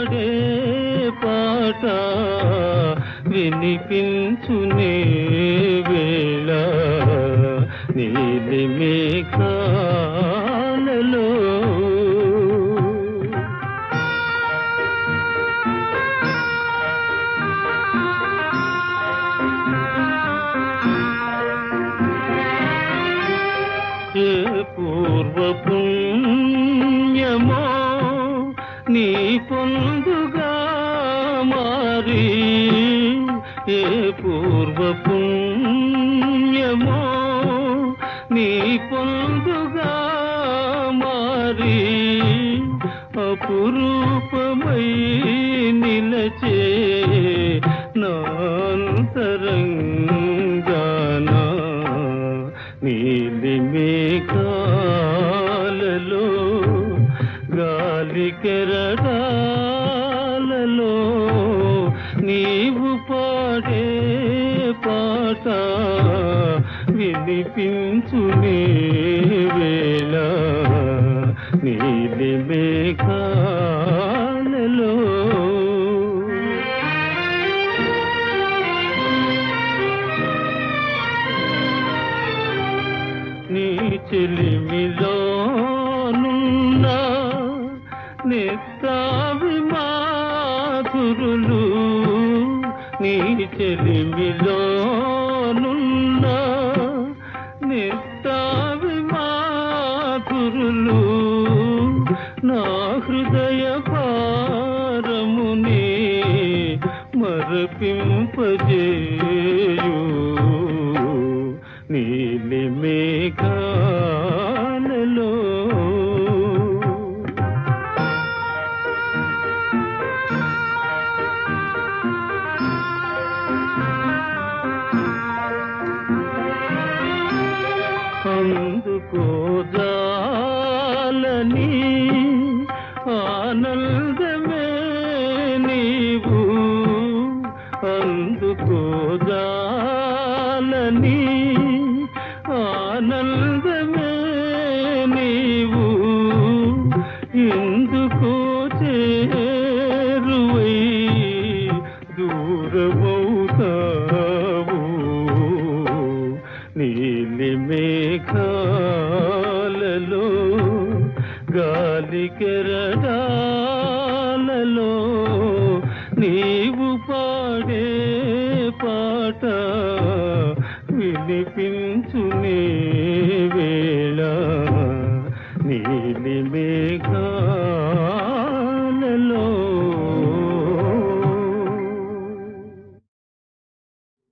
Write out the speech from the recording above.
పాడే పాట వినిపించునే వేళ నీలి మేఘాలలో ఏ పూర్వ పుణ్యమో నీ పొందుగా మారి ఏ పూర్వ పుణ్యమో నీ పొందుగా మారి అపురూపమై నిలచే నాంతరంగాన నీలి మేఘాలలో గాలి కెరటాలలో నీవు పాడే పాట వినిపించునే వేళ నీలి మేఘాలలో నీ చెలిమిలోనున్న నిత్తావి మాధురులు నీ చెలిమిలోనున్న నిత్తావి మాధురులు నా హృదయ భారముని మరపింపజేయు నీలి మేఘాలలో అందుకోజాలని ఆనందమే నీవు అందుకోజాలని ఆనందమే నీవు ఎందుకో చేరువై దూరమవుతావు నీలి మేఘాలలో గాలి కెరటాలలో నీవు పాడే పాట వినిపించునే